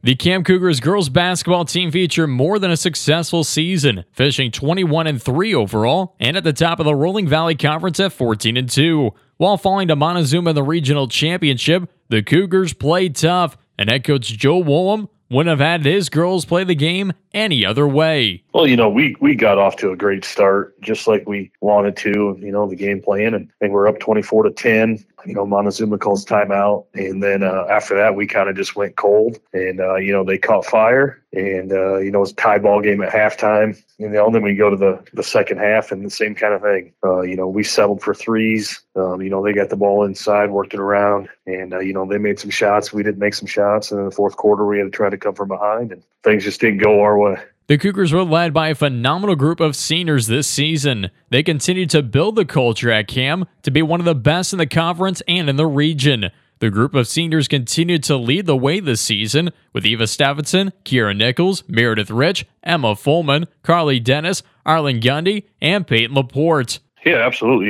The Cam Cougars girls basketball team featured more than a successful season, finishing 21-3 overall and at the top of the Rolling Valley Conference at 14-2. While falling to Montezuma in the regional championship, the Cougars played tough, and head coach Joe Woolham wouldn't have had his girls play the game any other way. Well, we got off to a great start, just like we wanted to, the game plan, and we're up 24-10. Montezuma calls timeout, and then after that, we kind of just went cold, and, they caught fire, and, it was a tie ball game at halftime, and then we go to the second half, and the same kind of thing. We settled for threes. They got the ball inside, worked it around, and, they made some shots. We didn't make some shots, and in the fourth quarter, we had to try to come from behind, and things just didn't go our way. The Cougars were led by a phenomenal group of seniors this season. They continued to build the culture at Cam to be one of the best in the conference and in the region. The group of seniors continued to lead the way this season, with Eva Stephenson, Kiera Nichols, Meredith Rich, Emma Fullman, Carly Dennis, Arlen Gundy, and Peyton Laporte. Yeah, absolutely.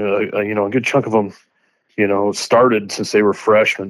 A good chunk of them, started since they were freshmen,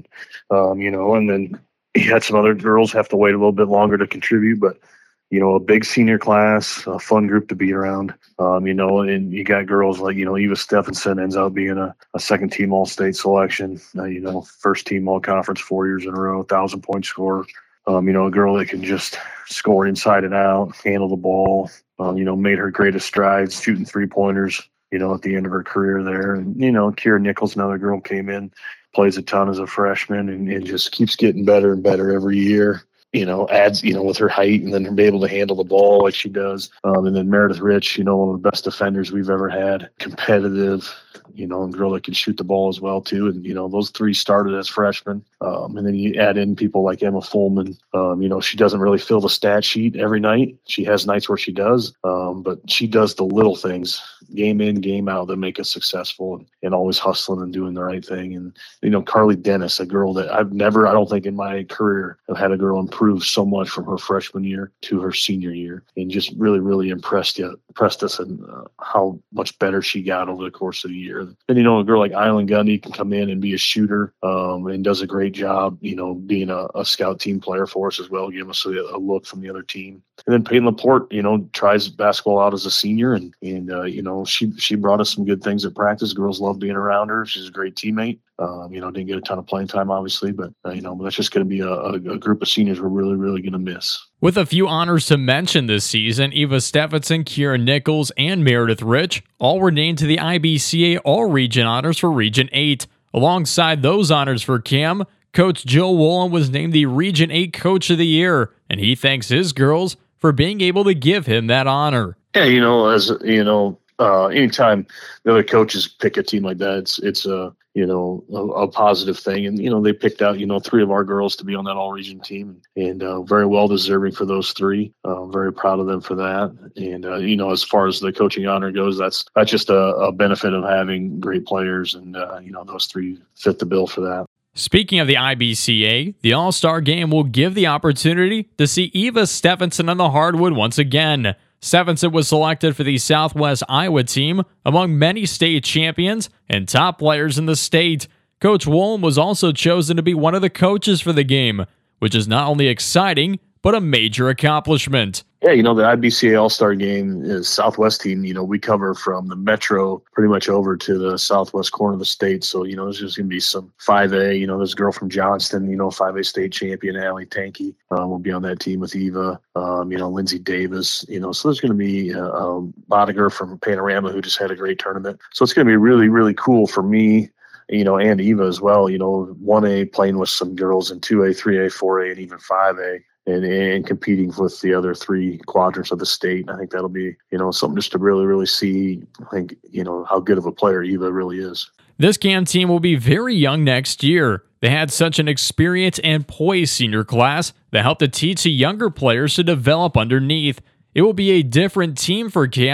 and then you had some other girls have to wait a little bit longer to contribute, but a big senior class, a fun group to be around, and you got girls like, Eva Stephenson ends up being a second-team All-State selection, first-team All-Conference 4 years in a row, 1,000-point scorer, a girl that can just score inside and out, handle the ball, made her greatest strides, shooting three-pointers, at the end of her career there. And, Kiera Nichols, another girl, came in, plays a ton as a freshman, and just keeps getting better and better every year. Adds, with her height, and then be able to handle the ball like she does. And then Meredith Rich, one of the best defenders we've ever had, competitive, and girl that can shoot the ball as well too. And, those three started as freshmen. And then you add in people like Emma Fullman. She doesn't really fill the stat sheet every night. She has nights where she does, but she does the little things, game in, game out, that make us successful, and always hustling and doing the right thing. And, Carly Dennis, a girl that I don't think in my career have had a girl improve so much from her freshman year to her senior year, and just really, really impressed us in how much better she got over the course of the year. And, a girl like Arlen Gundy can come in and be a shooter, and does a great job, being a scout team player for us as well, giving us a look from the other team. And then Peyton Laporte, tries basketball out as a senior, and she brought us some good things at practice. Girls love being around her. She's a great teammate. Didn't get a ton of playing time, obviously, but that's just going to be a group of seniors we're really, really going to miss. With a few honors to mention this season, Eva Stephenson, Kiera Nichols, and Meredith Rich all were named to the IBCA All-Region honors for Region 8. Alongside those honors for Cam, Coach Joe Woolham was named the Region 8 Coach of the Year, and he thanks his girls for being able to give him that honor. Yeah, anytime the other coaches pick a team like that, it's a positive thing. And, they picked out, 3 of our girls to be on that all-region team, and very well deserving for those 3. Very proud of them for that. And, as far as the coaching honor goes, that's just a benefit of having great players. And, those 3 fit the bill for that. Speaking of the IBCA, the All-Star Game will give the opportunity to see Eva Stephenson on the hardwood once again. Stephenson was selected for the Southwest Iowa team among many state champions and top players in the state. Coach Woolham was also chosen to be one of the coaches for the game, which is not only exciting, but a major accomplishment. Yeah, the IBCA All-Star Game is Southwest team. We cover from the metro pretty much over to the southwest corner of the state. So, there's just going to be some 5A. There's a girl from Johnston, 5A state champion, Allie Tankey, will be on that team with Eva. Lindsay Davis, so there's going to be a Bodiger from Panorama who just had a great tournament. So it's going to be really, really cool for me, and Eva as well. 1A playing with some girls in 2A, 3A, 4A, and even 5A. And competing with the other 3 quadrants of the state. I think that'll be, something just to really, really see, I think, how good of a player Eva really is. This Cam team will be very young next year. They had such an experienced and poised senior class that helped to teach the younger players to develop underneath. It will be a different team for Cam,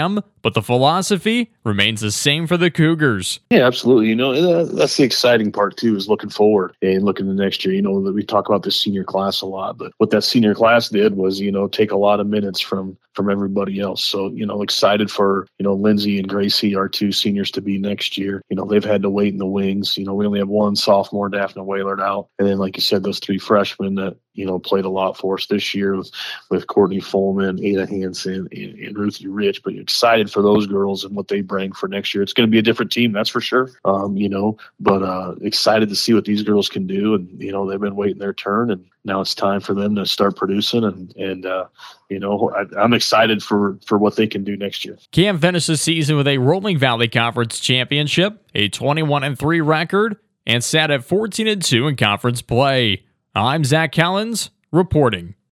but the philosophy remains the same for the Cougars. Yeah, absolutely. That's the exciting part too, is looking forward and looking to next year. That we talk about the senior class a lot, but what that senior class did was, take a lot of minutes from everybody else. So, excited for, Lindsay and Gracie, our two seniors, to be next year. They've had to wait in the wings. We only have one sophomore, Daphne Waylard, out. And then, like you said, those three freshmen that, played a lot for us this year with Courtney Follman, Ada Hansen, and Ruthie Rich. But excited for those girls and what they bring for next year. It's going to be a different team, that's for sure. But excited to see what these girls can do. And, they've been waiting their turn, and now it's time for them to start producing. And I'm excited for what they can do next year. Cam finished the season with a Rolling Valley Conference championship, a 21-3 record, and sat at 14-2 in conference play. I'm Zach Collins reporting.